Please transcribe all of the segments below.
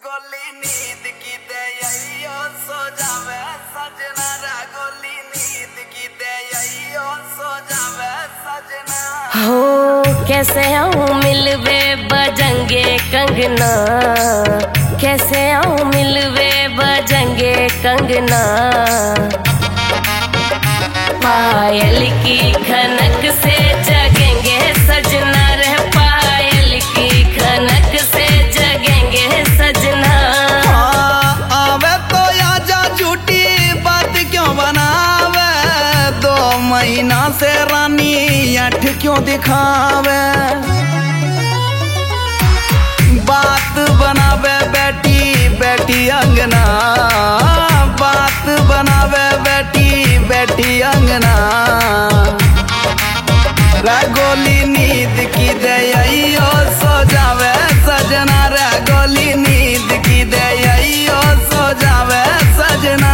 गोली नींद की दे यही सो जावे सजना रा गोली नींद की दे यही सो जावे सजना। हो कैसे आऊं मिलवे बजंगे कंगना, कैसे आऊं मिलवे बजंगे कंगना। पायल की खनक से जगेंगे सजना रे, पायल की खनक से जगेंगे सजना। आवे तो आजा झूठी बात क्यों बनावे, 2 महीना से रानी अठ क्यों दिखावे। बात बनावे बैठी बैठी अंगना, बात बनावे बैठी बैठी अंगना। गोली नींद की दे यही सो जावे सजना रे, गोली नींद की दे यही सो जावे सजना।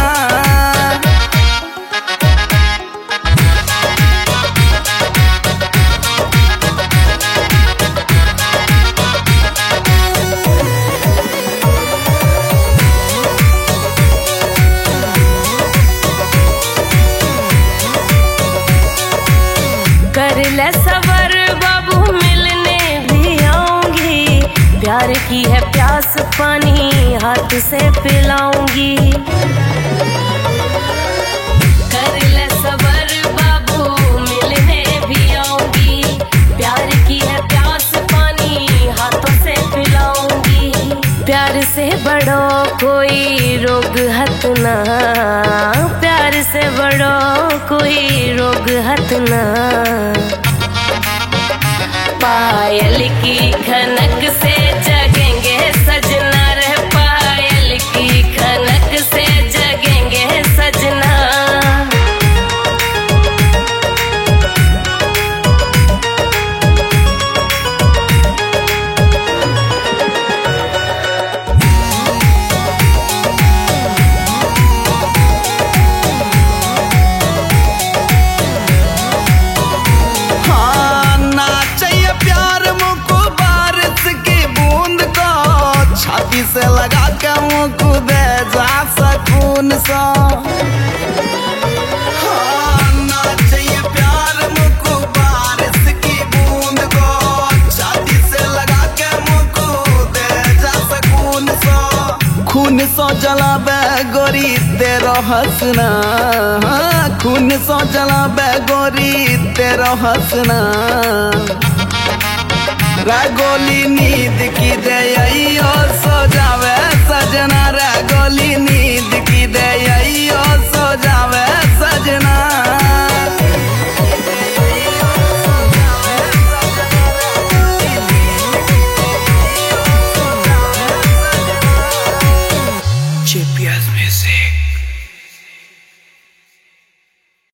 कर ले सबर बाबू मिलने भी आऊंगी, प्यार की है प्यास पानी हाथ से पिलाऊंगी। कर ले सबर बाबू मिलने भी आऊंगी, प्यार की है प्यास पानी हाथों से पिलाऊंगी। प्यार से बड़ो कोई रोग हत ना, प्यार से बड़ो कोई रोग हत ना। पायल की खनक से जगेंगे सजना रे, पायल की खनक से जगेंगे सजना। छाती से लगा के मुँह दे जा सकून सा। ना चाहिए प्यार मुझको बारिश की बूंद को, छाती से लगा के मुँह दे जा सकून सा। खून सो जलावे गोरी तेरो हंसना, खून सो जलावे गोरी तेरो हंसना। गोली नींद की दे यही सो जावे सजना रे, गोली नींद की दे यही